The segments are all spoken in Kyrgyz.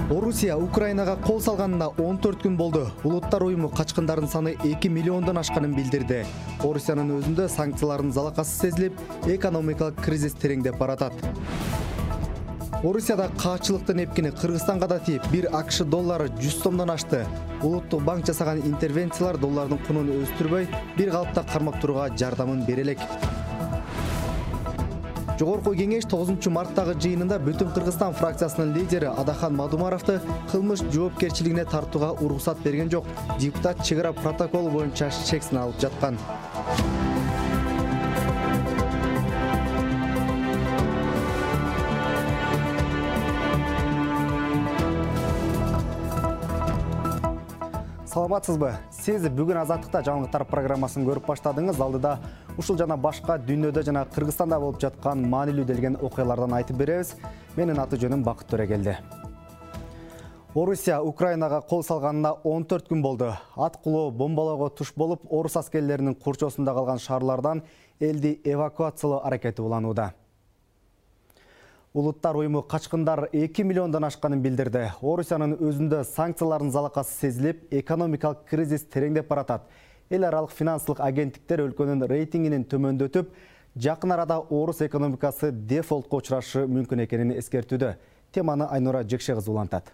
Орусия Украинага кол салганына 14 күн болду. Улуттар уюму качкындардын саны 2 миллиондон ашканын билдирди. Орусиянын өзүндө санкциялардын залакасы сезилип, экономикалык кризис тереңдеп баратат. Орусияда каачылыктын эпкини Кыргызстанга да тийип, 1 АКШ доллары 100 сомдон ашты. Улуттук банк жасаган интервенциялар доллардын кунун өстүрбөй, бир калыпта кармап турууга жардамын бере элек. Жогорку кеңеш 9 марттагы жыйынында Бүтүн Кыргызстан фракциясынын лидери Адахан Мадумаровду кылмыш жоопкерчилигине тартууга уруксат берген жок. Депутат чек ара протоколу боюнча шексин алып жаткан. Саламатсызбы? Сиз бүгүн Азаттыкта жаңылыктар программасын көрүп баштадыңыз. Алдыда ушул жана башка дүйнөдө жана Кыргызстанда болуп жаткан маанилүү делген окуялардан айтып беребиз. Менин аты жөнүм Бакыт Төрегелди. Орусия Украинага кол салганына 14 күн болду. Ат кулоо бомбалоого туш болуп, орус аскерлеринин курчоосунда калган шаарлардан элди эвакуациялоо аракети уланууда. Улуттар уюму качкындар 2 миллиондон ашканын билдирди. Орусиянын өзүндө санкциялардын залакасы сезилип, экономикалык кризис тереңдеп баратат. Эл аралык финансылык агенттиктер өлкөнүн рейтингинин төмөндөтүп, жакын арада орус экономикасы дефолтко учурашы мүмкүн экенин эскертүүдө. Теманы Айнура Жекше кызы улантат.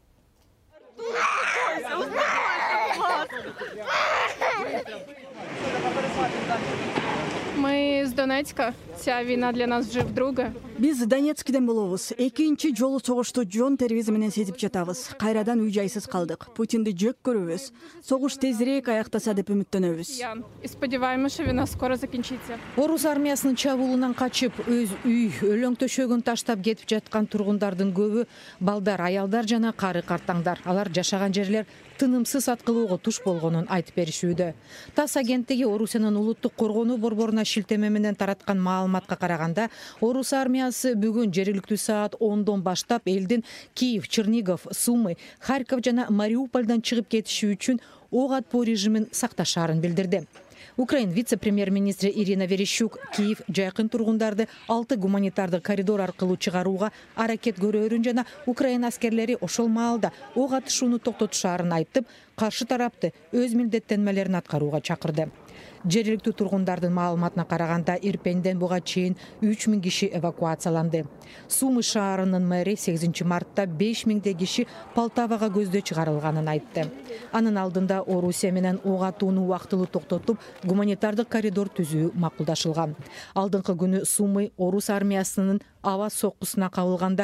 Мы из Донецка. Вся вина для нас жив друга. Биз Донецкиден болобуз. Экинчи жолу согушту жон терроризм менен сезип жатабыз. Кайрадан үй жайсыз калдык. Путинди жек көрөбүз. Согуш тезирээк аяктаса деп үмүттөнөбүз. И сподеваемся, что вина скоро закінчится. Орус армиясынын чабуулунан качып, өз үй, өлөң төшөгүн таштап кетип жаткан тургундардын көбү балдар, аялдар жана кары картаңдар. Алар жашаган жерлер тынымсыз аткылоого туш болгонун айтып беришүүдө. ТАСС агенттиги Орусиянын улуттук коргонуу борборуна шилтеме менен тараткан маалыматка караганда, орус армиясы бүгүн жергиликтүү саат 10дон баштап элдин Киев, Чернигов, Сумы, Харьков жана Мариупольдон чыгып кетиши үчүн ок атпоо режимин сакташаарын билдирди. Украин вице-премьер-министри Ирина Верещук Киев жайкын тургундарды 6 гуманитардык коридор аркылуу чыгарууга аракет көрөөрүн жана Украин аскерлери ошол маалда ок атышууну токтотушаарын айтып, каршы тарапты өз милдеттенмелерин аткарууга чакырды. Жергиликтүү тургундардын маалыматына караганда Ирпенден буга чейин 3000 киши эвакуацияланды. Сумы шаарынын мэри 8 мартта 5000 киши Полтавага көздө чыгарылганын айтты. Анын алдында Орусия менен ок атууну убактылуу токтотуп, гуманитардык коридор түзүү макулдашылган. Алдыңкы күнү Сумы орус армиясынын аба соккусуна кабылганда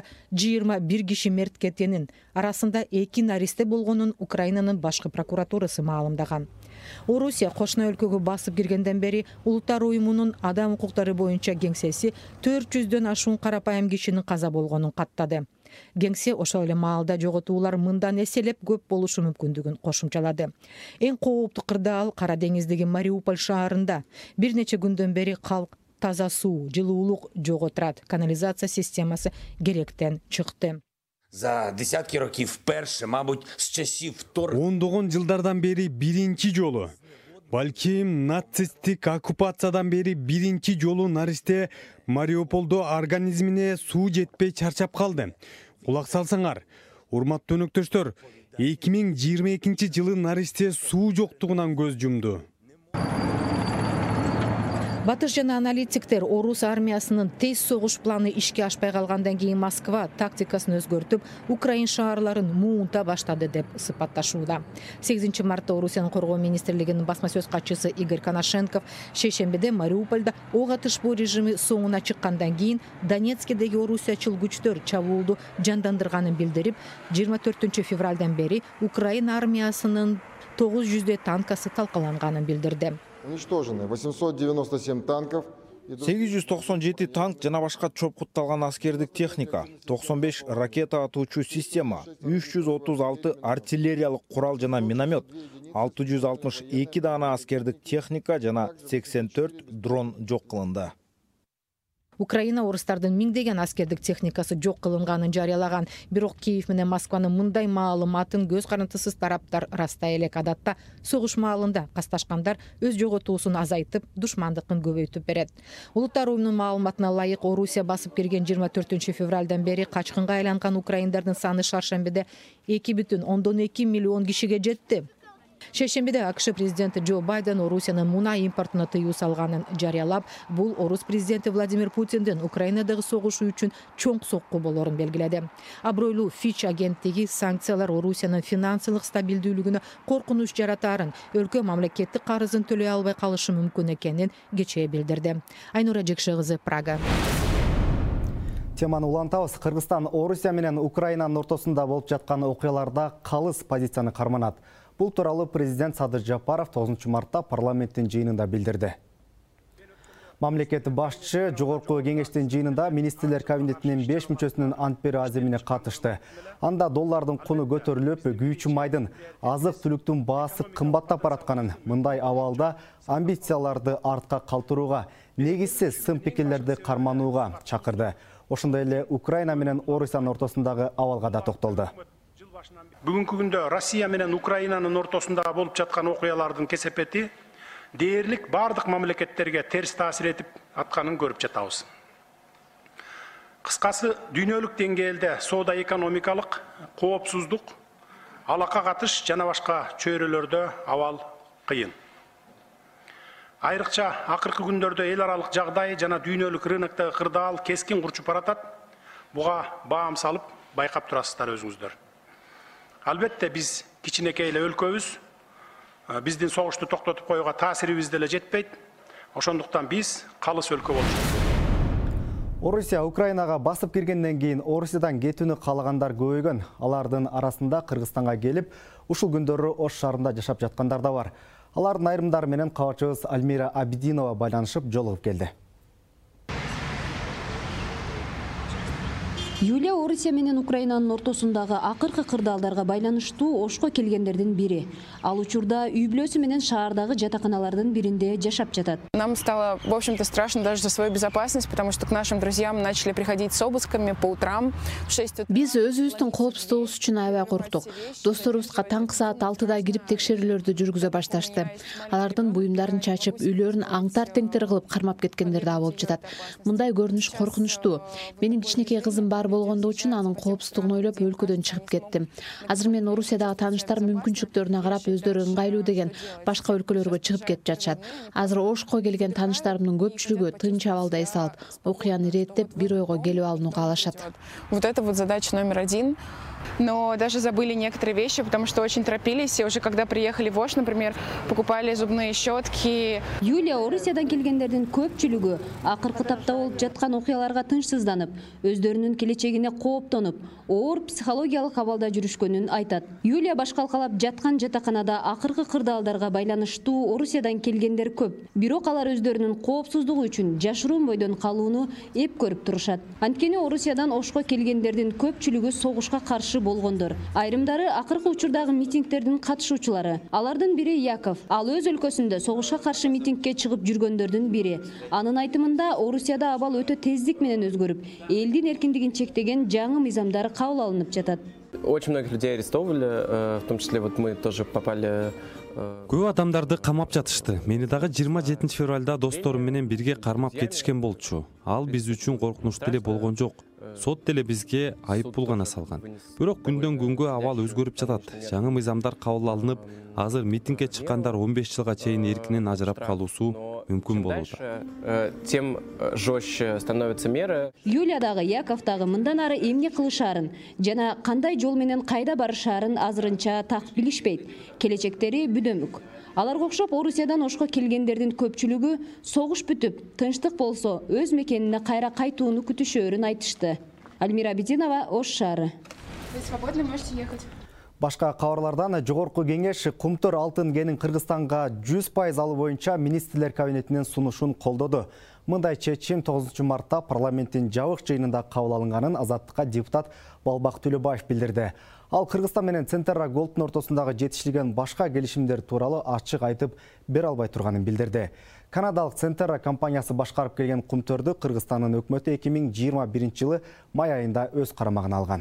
21 киши мерт кеткенин, арасында 2 наристе болгонун Украинанын башкы прокуратурасы маалымдаган. Орусия кошуна өлкөгө басып киргенден бери Улуттар уюмунун адам укуктары боюнча кеңсеси 400дөн ашуун карапайым кишинин каза болгонун каттады. Кеңсе ошол эле маалда жоготуулар мындан эселеп көп болушу мүмкүндүгүн кошумчалады. Эң кооптуу кырдаал Кара деңиздеги Мариуполь шаарында. Бир нече күндөн бери калк таза суу, жылуулук жок турат. Канализация системасы керектен чыкты. За десятки років вперше, мабуть, з часів ондогон жылдардан бери биринчи жолу. Балким нацисттик оккупациядан бери биринчи жолу наристе Мариуполдо организмине суу жетпей чарчап калды. Кулак салсаңар, урматтуу өнөктөштөр, 2022 жылы наристе суу жоктугунан көз жумду. Батыш жана аналитиктер орус армиясынын тез согуш планы ишке ашпай калгандан кийин Москва тактикасын өзгөртүп, Украин шаарларын муунта баштады деп сыпатташууда. 8 мартта Орусиянын коргоо министрлигинин басма сөз катчысы Игорь Коношенков шейшембиде Мариупольда ок атышпоо режими соңуна чыккандан кийин Донецкидеги орусиячыл күчтөр чабуулду жандандырганын билдирип, 24 февралдан бери Украин армиясынын 900 танкасы талкаланганын билдирди. Уничтожены 897 танков. 897 танк жана башка чопкутталган аскердик техника, 95 ракета атуучу система, 336 артиллериялык курал жана миномет, 662 дана аскердик техника жана 84 дрон жок кылынды. Украина орустардын миңдеген аскердик техникасы жок кылынганын жарыялаган. Бирок Киев менен Москванын мындай маалыматын көз карандысыз тараптар растай элек. Адатта согуш маалында касташкандар өз жоготуусун азайтып, душмандыкын көбөйтүп берет. Улуттар уюмунун маалыматына ылайык, Орусия басып кирген 24 февралдан бери качкынга айланган украиндардын саны шаршембиде 2,2 миллион кишиге жетти. Шейшембиде АКШ президенти Джо Байден Орусиянын мунай импортуна тыюу салганын жарыялап, бул Орус президенти Владимир Путиндин Украинадагы согушу үчүн чоң сокку болорун белгиледи. Абройлуу Фич агенттиги санкциялар Орусиянын финансылык стабилдүүлүгүнө коркунуч жаратарын, өлкө мамлекеттик карызын төлөй албай калышы мүмкүн экенин кечээ билдирди. Айнура Жекше кызы, Прага. Теманы улантабыз. Кыргызстан Орусия менен Украинанын ортосунда болуп жаткан окуяларда калыс позицияны карманат. Бұл туралы президент Садыр Жапаров 9 мартта парламенттин жыйынында билдирди. Мамлекет башчы жогорку кеңештин жыйынында министрлер кабинетинин 5 мүчөсүнүн ант берүү аземине катышты. Анда доллардын куну көтөрүлүп, күйүүчү майдын, азык-түлүктүн баасы кымбаттап баратканын, мындай абалда амбицияларды артка калтырууга, негизсиз сын пикирлерди карманууга чакырды. Ошондой эле Украина менен Орусиянын ортосундагы абалга да токтолду. Бүгүнкү күндө Россия менен Украинанын ортосунда болуп жаткан окуялардын кесепети дээрлик бардык мамлекеттерге терс таасир этип атканын көрүп жатабыз. Кыскасы, дүйнөлүк деңгээлде соода экономикалык коопсуздук, алака катыш жана башка чөйрөлөрдө абал кыйын. Айрыкча акыркы күндөрдө эл аралык жагдай жана дүйнөлүк рыноктогу кырдаал кескин курчуп баратат. Буга баам салып байкап турасыздар өзүңүздөр. Албетте биз кичинекей эле өлкөбүз, биздин согушту токтотуп коюуга таасирибиз деле жетпейт. Ошондуктан биз калыс өлкө болушубуз. Орусия Украинага басып киргенден кийин Орусиядан кетүүнү каалагандар көбөйгөн. Алардын арасында Кыргызстанга келип, ушул күндөрү Ош шаарында жашап жаткандар да бар. Алардын айрымдары менен кабарчыбыз Альмира Абидинова байланышып жолугуп келди. Юлия Орусия менен Украинанын ортосундагы акыркы кырдаалдарга байланыштуу Ошко келгендердин бири. Ал учурда үй бүлөсү менен шаардагы жатаканалардын биринде жашап жатат. Нам стало, в общем-то, страшно даже за свою безопасность, потому что к нашим друзьям начали приходить с обысками по утрам в 6 утра. Биз өзүбүздүн коопсуздугубуз үчүн аябай корктук. Досторубузга таңкы саат 6-да кирип текшерүүлөрдү жүргүзө башташты. Алардын буюмдарын чачып, үйлөрүн аңтар теңтер кылып кармап кеткендер да болуп жатат. Мындай көрүнүш коркунучтуу. Менин кичинекей кызым бар болгондо үчүн анын коопсуздугун ойлоп өлкөдөн чыгып кеттим. Азыр мен Орусиядагы тааныштар мүмкүнчүлүктөрүнө карап өздөрү ыңгайлуу деген башка өлкөлөргө чыгып кетип жатышат. Азыр Ошко келген тааныштарымдын көпчүлүгү тынч абалда эс алып, окуяны иреттеп, бир ойго келип алууну каалашат. Вот это вот задача номер 1. Но даже забыли некоторые вещи, потому что очень торопились. И уже когда приехали в Ош, например, покупали зубные щетки. Юлия Орусиядан келгендердин көпчүлүгү акыркы тапта болуп жаткан окуяларга тынчсызданып, өздөрүнүн келечегине кооптонуп, оор психологиялык абалда жүрүшкөнүн айтат. Юлия башкалкалап жаткан жатаканада акыркы кырдаалдарга байланыштуу Орусиядан келгендер көп. Бирок алар өздөрүнүн коопсуздугу үчүн жашыруун бойдон калууну эп көрүп турушат. Анткени Орусиядан Ошко келгендердин көпчүлүгү согушка каршы болгондор. Айрымдары акыркы учурдагы митингтердин катышуучулары. Алардын бири Яков. Ал өз өлкөсүндө согушка каршы митингке чыгып жүргөндөрдүн бири. Анын айтымында Орусияда абал өтө тездик менен өзгөрүп, элдин эркиндигин чектеген жаңы мыйзамдар кабыл алынып жатат. Очень многих людей арестовали, в том числе вот мы тоже попали. Көп адамдарды камап жатышты. Мени дагы 27 февралда досторум менен бирге кармап кетишкен болчу. Ал биз үчүн коркунучтуу деле болгон жок. Сот деле бизге айып пул гана салган. Бирок күндөн күнгө абал өзгөрүп жатат. Жаңы мыйзамдар кабыл алынып, азыр митингге чыккандар 15 жылга чейин эркинен ажырап калуусу мүмкүн болууда. Тем жестче становятся меры. Юлия дагы Яков дагы мындан ары эмне кылышаарын жана кандай жол менен кайда барышаарын азырынча так билишпейт. Келечектери бүдөмүк. Аларга окшоп Орусиядан Ошко келгендердин көпчүлүгү согуш бүтүп, тынчтык болсо өз мекенине кайра кайтууну күтүшөөрүн айтышты. Альмира Абидинова, Ош шаары. Вы свободны, можете ехать. Башка кабарлардан жогорку кеңеш Кумтөр алтын кенин Кыргызстанга 100% алуу боюнча министрлер кабинетинин сунушун колдоду. Мындай чечим 9 мартта парламенттин жабык жыйынында кабыл алынганын Азаттыкка депутат Балбак Төлөбаев билдирди. Ал Кыргызстан менен Централ Голдтун ортосундагы жетишилген башка келишимдер тууралуу ачык айтып бере албай турганын билдирди. Канадалык Централ компаниясы башкарып келген Кумтөрдү Кыргызстандын өкмөтү 2021-жылы май айында өз карамагына алган.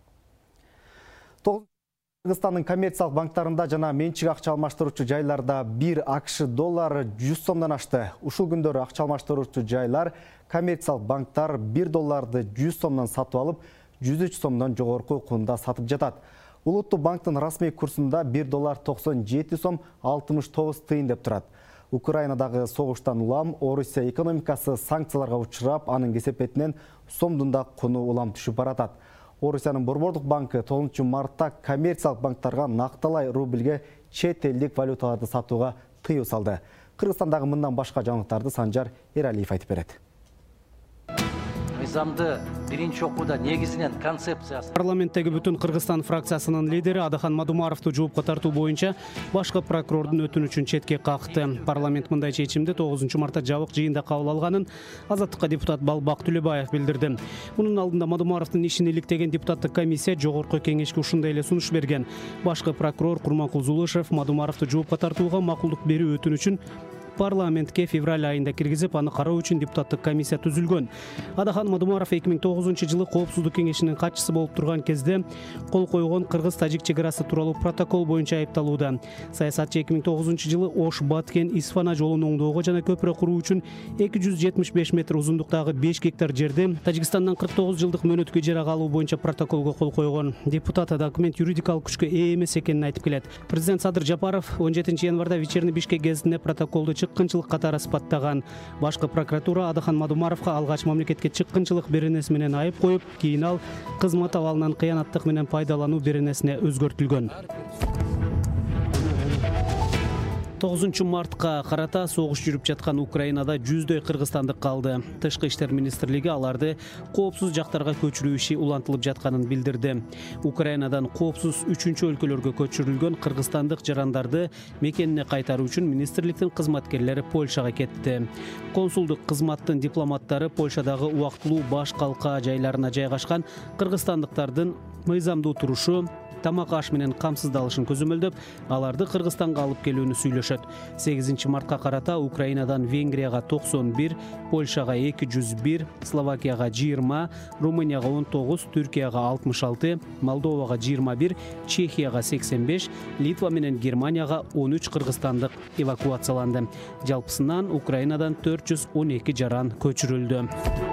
Кыргызстандын коммерциялык банктарында жана менчик акча алмаштыруучу жайларда 1 АКШ доллары 100 сомдон ашты. Ушул күндөрү акча алмаштыруучу жайлар коммерциялык банктар 1 долларды 100 сомдон сатып алып, 103 сомдон жогорку кунда сатып жатат. Улуттук банктын расмий курсунда 1 доллар 97 сом 69 тыйын деп турат. Украинадагы согуштан улам Орусия экономикасы санкцияларга учурап, анын кесепетинен сомдун да куну улам түшүп баратат. Орусиянын Борбордук банкы 9 мартта коммерциялык банктарга накталай рубльге чет элдик валюталарды сатууга тыюу салды. Кыргызстандагы мындан башка жаңылыктарды Санжар Эралиев айтып берет. Мыйзамды биринчи окууда негизинен концепциясы. Парламенттеги бүтүн Кыргызстан фракциясынын лидери Адахан Мадумаровду жоопко тартуу боюнча башкы прокурордун өтүнүчүн четке какты. Парламент мындай чечимди 9 мартта жабык жыйында кабыл алганын Азаттыкка депутат Балбак Төлөбаев билдирди. Мунун алдында Мадумаровдун ишин иликтеген депутаттык комиссия жогорку кеңешке ушундай эле сунуш берген. Башкы прокурор Курманкул Зулышев Мадумаровду жоопко тартууга макулдук берүү өтүнүчүн парламентке февраль айында киргизип, аны кароо үчүн депутаттык комиссия түзүлгөн. Адахан Мадумаров 2009-жылы коопсуздук кеңешинин катчысы болуп турган кезде кол койгон Кыргыз-Тажик чек-арасы тууралуу протокол боюнча айыпталууда. Саясатчы 2009-жылы Ош-Баткен-Исфана жолун оңдоого жана көпүрө куруу үчүн 275 метр узундуктагы 5 гектар жерди Тажикстандан 49 жылдык мөөнөткө жарага алуу боюнча протоколго кол койгон. Депутат документ юридикалык күчкө ээ эмес экенин айтып келет. Президент Садыр Жапаров 17 январда вечерний Бишкек гезитинде протоколду чыккынчылык катары сыпаттаган. Башкы прокуратура Адахан Мадумаровго алгач мамлекетке чыккынчылык беренеси менен айып коюп, кийин ал кызмат абалынан кыянаттык менен пайдалануу беренесине өзгөртүлгөн. 9 мартка карата согуш жүрүп жаткан Украинада жүздөй кыргызстандык калды. Тышкы иштер министрлиги аларды коопсуз жактарга көчүрүү иши улантылып жатканын билдирди. Украинадан коопсуз 3-чү өлкөлөргө көчүрүлгөн кыргызстандык жарандарды мекенине кайтаруу үчүн министрликтин кызматкерлери Польшага кетти. Консулдук кызматтын дипломаттары Польшадагы убактылуу баш калка жайларына жайгашкан кыргызстандыктардын мыйзамдуу турушу, тамак аш менен камсыздалышын көзөмөлдөп, аларды Кыргызстанга алып келүүнү сүйлөшөт. 8 мартка карата Украинадан Венгрияга 91, Польшага 201, Словакияга 20, Румынияга 19, Түркияга 66, Молдовага 21, Чехияга 85, Литва менен Германияга 13 кыргызстандык эвакуацияланды. Жалпысынан Украинадан 412 жаран көчүрүлдү.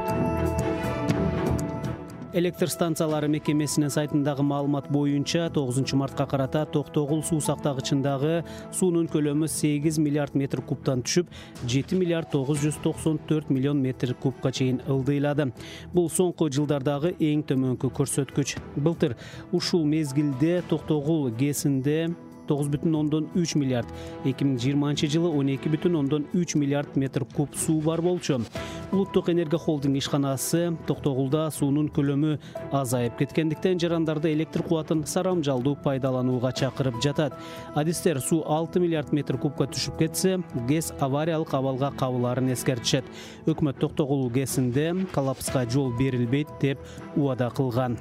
Электр станциялары мекемесинин сайтындагы маалымат боюнча 9 мартка карата Токтогул суу сактагычындагы суунун көлөмү 8 миллиард метр кубтан түшүп, 7 миллиард 994 миллион метр кубка чейин ылдыйлады. Бул соңку жылдардагы эң төмөнкү көрсөткүч. Былтыр ушул мезгилде Токтогул ГЭСинде 9,3 миллиард, 2020-жылы 12,3 миллиард метр куб суу бар болчу. Улуттук энергия холдинг ишканасы Токтогулда суунун көлөмү азайып кеткендиктен жарандарды электр кубатын сарамжалдуу пайдаланууга чакырып жатат. Адистер суу 6 миллиард метр кубка түшүп кетсе, ГЭС авариялык абалга кабылаарын эскертишет. Өкмөт Токтогул ГЭСинде коллапска жол берилбейт деп убада кылган.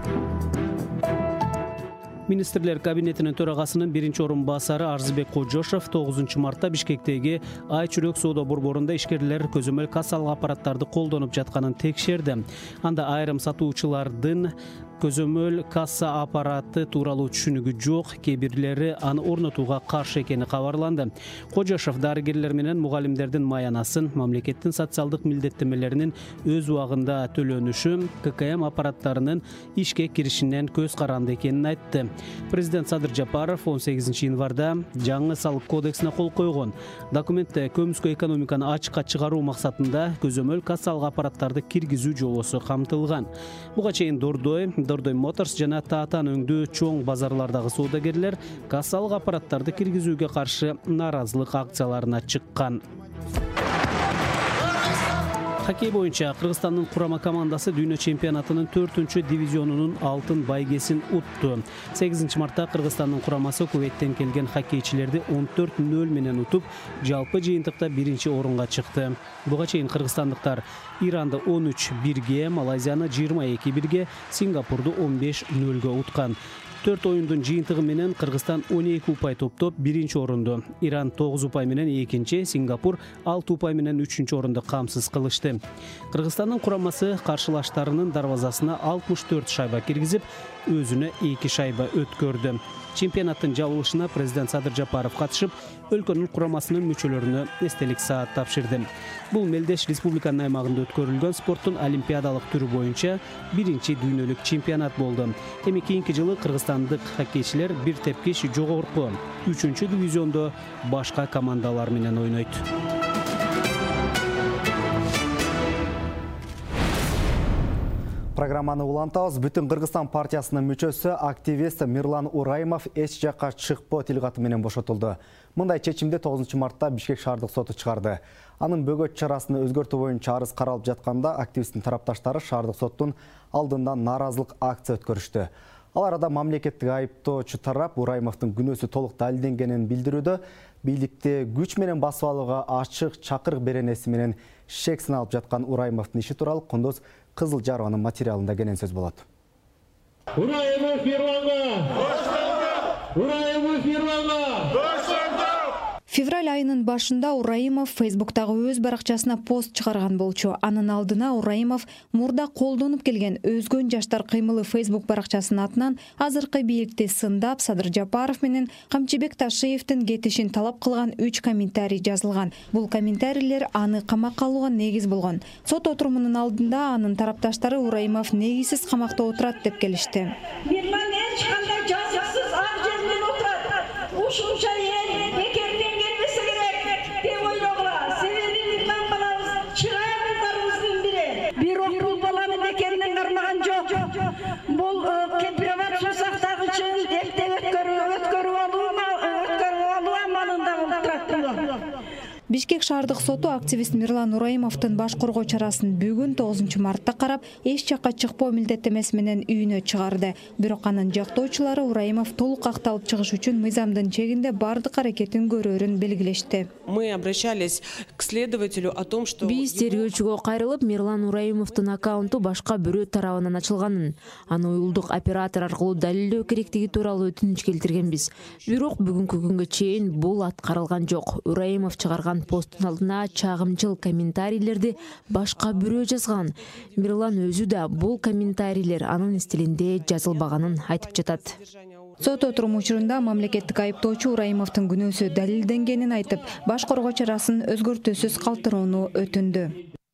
Министрлер кабинетинин төрагасынын 1-орун басары Арзыбек Кожошов 9 мартта Бишкектеги Ай Чүрөк соода борборунда ишкерлер көзөмөл кассалык аппараттарды колдонуп жатканын текшерди. Анда айрым сатуучулардын көзөмөл касса аппараты тууралуу түшүнүгү жок, кээ бирлери аны орнотууга каршы экени кабарланды. Кожошов дарыгерлер менен мугалимдердин маянасын, мамлекеттин социалдык милдеттемелеринин өз убагында төлөнүшү, ККМ аппараттарынын ишке киришинен көз каранды экенин айтты. Президент Садыр Жапаров 18 январда жаңы салык кодексине кол койгон. Документте көмүскө экономиканы ачыкка чыгаруу максатында көзөмөл кассалык аппараттарды киргизүү жолосу камтылган. Буга чейин Дордой Моторс жана Таатан өңдүү чоң базарлардагы соодагерлер кассалык аппараттарды киргизүүгө каршы нааразылык акцияларына чыккан. Хоккей боюнча Кыргызстандын курама командасы дүйнө чемпионатынын 4-чү дивизионунун алтын байгесин утту. 8 мартта Кыргызстандын курамасы Кувейттен келген хоккейчилерди 14-0 менен утуп, жалпы жыйынтыкта 1-орунга чыкты. Буга чейин кыргызстандыктар Иранды 13-1, Малайзияны 22-1, Сингапурду 15-0 уткан. 4 оюндун жыйынтыгы менен Кыргызстан 12 упай топтоп 1-орунду. Иран 9 упай менен 2-чи, Сингапур 6 упай менен 3-орунду камсыз кылышты. Кыргызстандын курамасы каршылаштарынын дарвазасына 64 шайба киргизип, өзүнө 2 шайба өткөрдү. Чемпионаттын жабылышына президент Садыр Жапаров катышып, өлкөнүн курамасынын мүчөлөрүнө эстелик саат тапшырды. Бул мелдеш республиканын аймагында өткөрүлгөн спорттун олимпиадалык түрү боюнча 1-чи дүйнөлүк чемпионат болду. Эми кийинки жылы кыргызстандык хоккейчилер бир тепкич жогорку 3-чү дивизиондо башка командалар менен ойнойт. Программаны улантабыз. Бүтүн Кыргызстан партиясынын мүчөсү активист Мирлан Ураймов эч жакка чыкпоо тилгаты менен бошотулду. Мындай чечимди 9 мартта Бишкек шаардык соту чыгарды. Анын бөгөт чарасын өзгөртүү боюнча арыз каралып жатканда активисттин тарапташтары шаардык соттун алдында нааразылык акция өткөрүштү. Ал арада мамлекеттик айыптоочу тарап Ураймовдун күнөөсү толук далилденгенин билдирүүдө, бийликти күч менен басып алууга ачык чакырык беренеси менен шексин алып жаткан Ураймовдун иши тууралуу Кундуз Кызыл Жарованын материалында кенен сөз болот. Ураймов Мирланга! Ураймов Мирланга! Февраль айынын башында Ураймов Фейсбуктагы өз баракчасына пост чыгарган болчу. Анын алдына Ураймов мурда колдонуп келген Өзгөн жаштар кыймылы Фейсбук баракчасынын атынан азыркы бийликти сындап, Садыр Жапаров менен Камчыбек Ташиевдин кетишин талап кылган 3 комментарий жазылган. Бул комментарийлер аны камакка алууга негиз болгон. Сот отурумунун алдында анын тарапташтары Ураймов негизсиз камакта отурат деп келишти. Мирлан эч кандай жазыксыз ак жерден отурат. Ушунча эл бекерден келбесе керек деп ойлогула. Себеби Мирлан балабыз чырайылдарыбыздын бири. Бирок бул баланы бекерден кармаган жок. Бул кемпирабад суу сактагычын өткөрүп алуу амалында отурат. Бишкек шаардык соту активист Мирлан Ураймовдун баш коргоо чарасын бүгүн 9 мартта карап, эч жакка чыкпоо милдеттемеси менен үйүнө чыгарды. Бирок анын жактоочулары Ураймов толук акталып чыгыш үчүн мыйзамдын чегинде бардык аракетин көрөрүн белгилешти. Мы обращались к следователю о том, что биз тергөөчүгө кайрылып, Мирлан Ураймовдун аккаунту башка бирөө тарабынан ачылганын, аны уюлдук оператор аркылуу далилдөө керектиги тууралуу өтүнүч келтиргенбиз. Бирок бүгүнкү күнгө чейин бул аткарылган жок. Ураймов чыгарган посттун алдына чагымчыл комментарийлерди башка бирөө жазган. Мирлан өзү да бул комментарийлер анын стилинде жазылбаганын айтып жатат. Сот отуруму учурунда мамлекеттик айыптоочу Ураймовдун күнөөсү далилденгенин айтып, баш коргоо чарасын өзгөртүүсүз калтырууну өтүндү.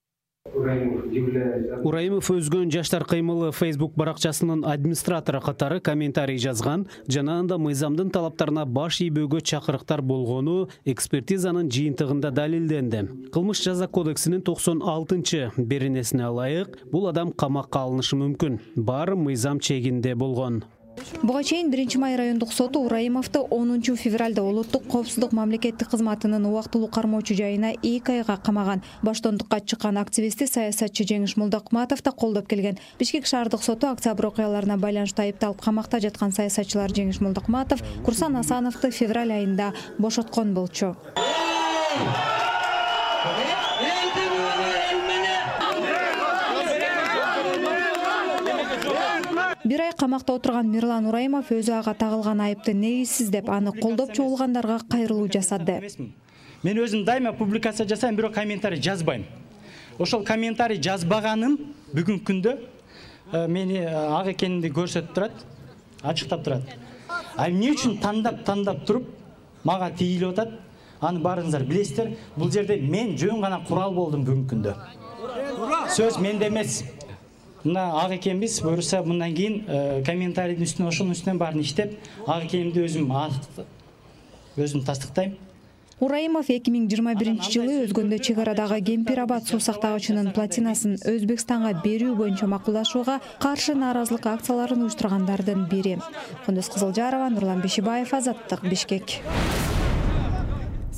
Ураймов Өзгөн жаштар кыймылы Facebook баракчасынын администратору катары комментарий жазган, жана анда мыйзамдын талаптарына баш ийбөөгө чакырыктар болгону экспертизанын жыйынтыгында далилденди. Кылмыш жаза кодексинин 96-чы беренесине ылайык бул адам камакка алынышы мүмкүн. Баары мыйзам чегинде болгон. Буга чейин 1-май райондук соту Ураймовду 10 февралда улуттук коопсуздук мамлекеттик кызматынын убактылуу кармоочу жайына 2 айга камаган. Баштондукка чыккан активистти саясатчы Жеңиш Молдокматов да колдоп келген. Бишкек шаардык соту октябрь окуяларына байланыштуу айыпталып камакта жаткан саясатчылар Жеңиш Молдокматов, Курсан Асановду февраль айында бошоткон болчу. Бир ай камакта отурган Мирлан Ураймов өзү ага тагылган айыпты негизсиз деп аны колдоп чогулгандарга кайрылуу жасады. Мен өзүм дайыма публикация жасайм, бирок комментарий жазбайм. Ошол комментарий жазбаганым бүгүнкү күндө мени ак экенимди көрсөтүп турат, ачыктап турат. А эмне үчүн тандап туруп мага тийилип атат? Аны баарыңыздар билесиздер. Бул жерде мен жөн гана курал болдум бүгүнкү күндө. Сөз менде эмес. Мына ак экенбиз, буюрса мындан кийин комментарийдин үстүнө ошонун үстүнөн баарын иштеп, ак экенимди өзүм тастыктайм. Ураймов 2021 жылы Өзгөндө чек арадагы Кемпирабад суу сактагычынын платинасын Өзбекстанга берүү боюнча макулдашууга каршы нааразылык акцияларын уюштургандардын бири. Кундуз Кызылжарова, Нурлан Бешибаев, Азаттык, Бишкек.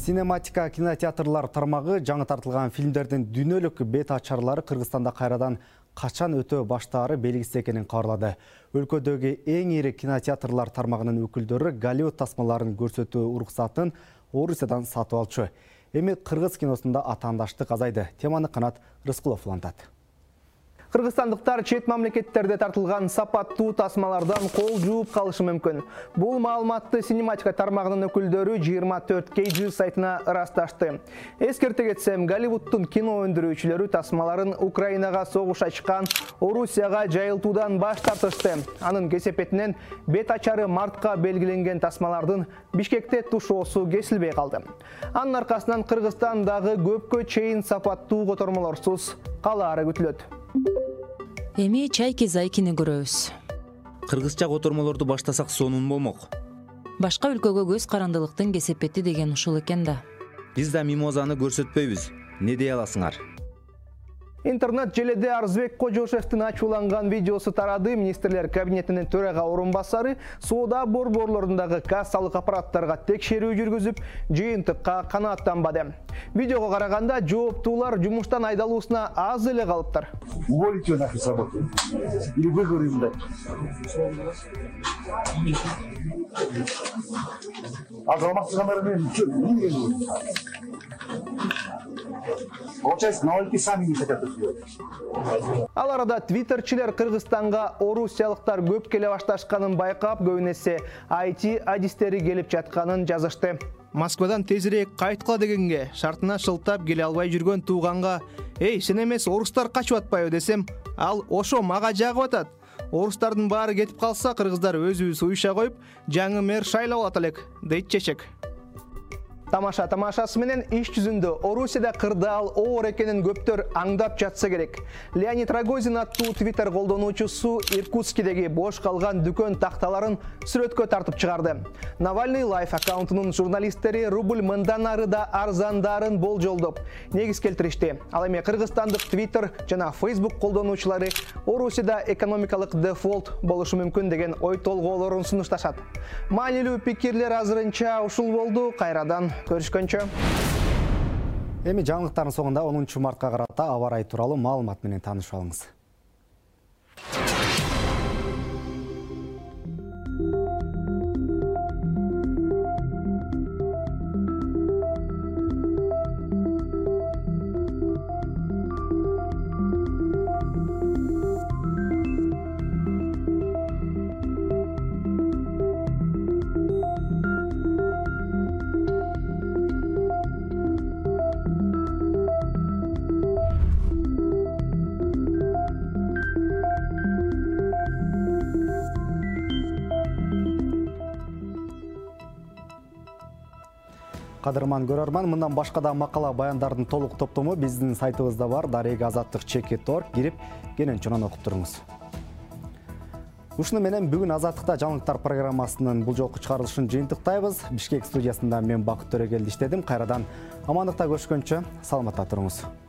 Синематика кинотеатрлар тармагы жаңы тартылган фильмдердин дүйнөлүк бет ачарлары Кыргызстанда кайрадан качан өтө баштаары белгисиз экенин кабарлады. Өлкөдөгү эң ири кинотеатрлар тармагынын өкүлдөрү Голливуд тасмаларын көрсөтүү уруксатын Орусиядан сатып алчу. Эми кыргыз киносунда атаандаштык азайды. Теманы Канат Рыскулов улантат. Кыргызстандыктар чет мамлекеттерде тартылган сапаттуу тасмалардан кол жууп калышы мүмкүн. Бул маалыматты синематика тармагынын өкүлдөрү 24KG сайтына ырасташты. Эскерте кетсем, Голливудтун кино өндүрүүчүлөрү тасмаларын Украинага согуш ачкан Орусияга жайылтуудан баш тартышты. Анын кесепетинен бет ачары мартка белгиленген тасмалардын Бишкекте тушоосу кесилбей калды. Анын аркасынан Кыргызстандагы көпкө чейин сапаттуу котормолорсуз калаары күтүлөт. Эми Чайки Зайкини көрөбүз. Кыргызча котормолорду баштасак сонун болмок. Башка өлкөгө көз карандылыктын кесепети деген ушул экен да. Биз да мимозаны көрсөтпөйбүз. Не дей аласыңар? Интернет желеде Арзбек Кожошевдин ачууланган видеосу тарады. Министрлер кабинетинин төрага орунбасары соода борборлорундагы кассалык аппараттарга текшерүү жүргүзүп, жыйынтыкка канааттанбады. Видеого караганда жооптуулар жумуштан айдалуусуна аз эле калыптыр. Уволите нашу работу. Или выговорим дать. А залмакчылармен получается, налоги сами не хотят сделать. Ал арада твиттерчилер Кыргызстанга орусиялыктар көп келе башташканын байкап, көбүнесе IT адистери келип жатканын жазышты. Москвадан тезирээк кайткыла дегенге шартына шылтап келе албай жүргөн тууганга «Эй, сен эмес орустар качып атпайбы?» десем, ал ошо мага жагып атат. Орустардын баары кетип калса, кыргыздар өзүбүз уюша коюп, жаңы мэр шайлап алат элек, дейт чечек. Тамашасы менен иш жүзүндө Орусияда кырдаал оор экенин көптөр аңдап жатса керек. Леонид Рогозин аттуу Твиттер колдонуучусу Иркутскидеги бош калган дүкөн такталарын сүрөткө тартып чыгарды. Навальный Лайф аккаунтунун журналисттери рубль мындан ары да арзандарын болжолдоп негиз келтиришти. Ал эми кыргызстандык Твиттер жана Facebook колдонуучулары Орусияда экономикалык дефолт болушу мүмкүн деген ой толгоолорун сунушташат. Маанилүү пикирлер азырынча ушул болду. Кайрадан көрүшкөнчө. Эми жаңылыктардын соңунда 10 мартка карата аба ырайы тууралуу маалымат менен таанышып алыңыз. Кадырман көрөрман, мындан башка да макала баяндардын толук топтому биздин сайтыбызда бар. Дарега азаттык /org кирип, кенен окуп туруңуз. Ушуну менен бүгүн Азаттыкта жаңылыктар программасынын бул жолку чыгарылышын жыйынтыктайбыз. Бишкек студиясында мен Бакыт Төрөгелди иштедим. Кайрадан амандыкта көрүшкөнчө саламатта туруңуз.